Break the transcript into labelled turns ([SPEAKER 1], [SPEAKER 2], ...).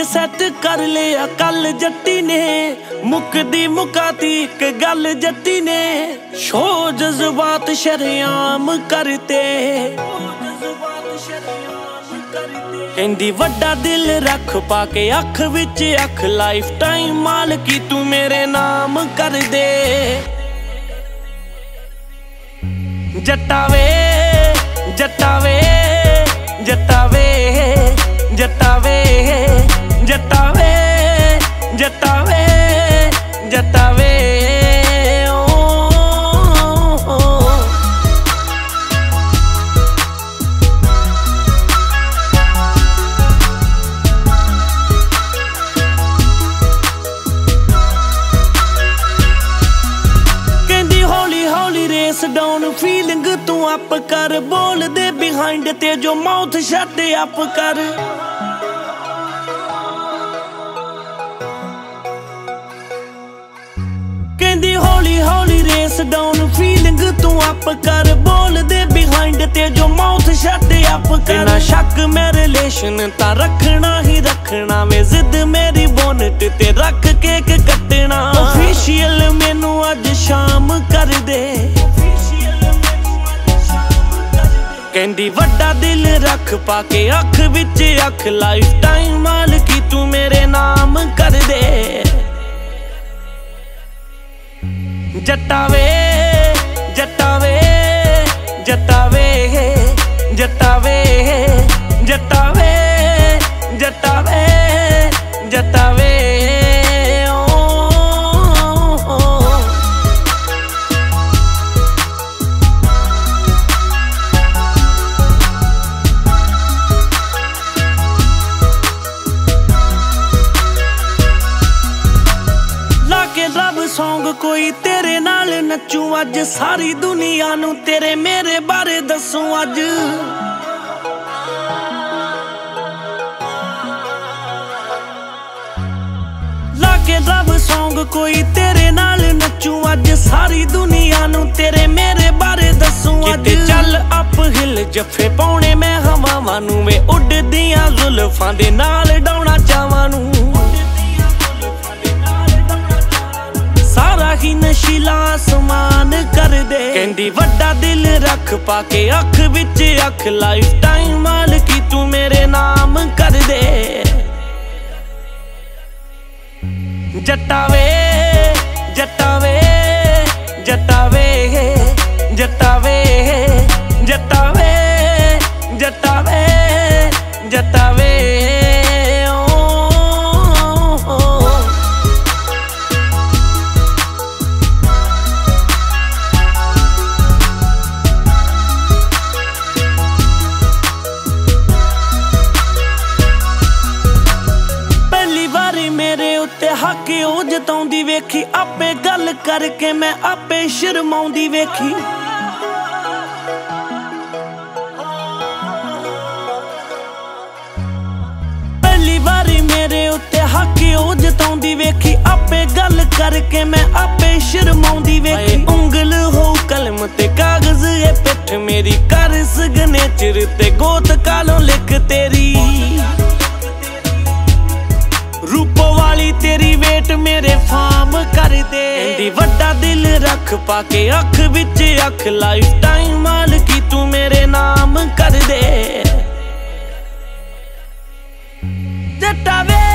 [SPEAKER 1] Set कर लिया कल जट्टी ने, मुकदी मुकाती एक गल जट्टी ने। शो जज्बात शरेआम करते, कहंदी वड्डा दिल रख पाके अख विच अख, लाइफ टाइम मालकी तू मेरे नाम कर दे। जट्टा वे जट्टा वे जट्टा वे जट्टा वे जट्टा वे जट्टा वे जट्टा वे डाउन फीलिंग तू अप कर, बोल दे बिहाइंड ते जो माउथ शट अप कर। कहंदी हौली हौली रेस डाउन फीलिंग तू अप कर, बोल दे बिहाइंड ते जो माउथ शट अप कर। ना शक मैं रिलेशन ता रखना ही रखना, मैं जिद मेरी बोनट ते रख केक कटना। ऑफिशियल मैनू अज शाम कर दे, कहंदी वड्डा दिल रख पाके अख विच अख, लाइफ टाइम मालकी तू मेरे नाम कर दे। जट्टा वे जट्टा वे जट्टा वे जट्टा वे जट्टा वे जट्टा वे जट्टा वे सॉन्ग कोई तेरे नाल नचूं अज, सारी दुनिया नू तेरे मेरे बारे दसूं अज। लाके रब सॉन्ग कोई तेरे नाल नचूं अज, सारी दुनिया नू तेरे मेरे बारे दसूं अज। चल अप हिल जफे पाउणे मैं हवावां नू, वे उड़दियां जुल्फां दे नाल डाउणा चावां नू। सारा ही नशीला आसमान कर दे, कहंदी वड्डा दिल रख पाके अख विच अख, लाइफ टाइम मालकी तू मेरे नाम कर दे। जट्टा वे जट्टा वे जट्टा वे जट्टा वे जट्टा वे जट्टा वे जट्टा वे हाके ओ जताउंदी वेखी, आपे गल करके मैं आपे शर्माउंदी वेखी। पहली बारी मेरे उत्ते हाके ओ जताउंदी वेखी, आपे गल करके मैं आपे शर्माउंदी वेखी। उंगल हो कलम ते कागज ए पिठ मेरी, कर सिग्नेचर ते गोत कालों लिख तेरी। रूपो वाली तेरी वेट मेरे फार्म कर दे, कहंदी वड्डा दिल रख पाके अख विच अख, लाइफ टाइम मालकी तू मेरे नाम कर दे। जट्टा वे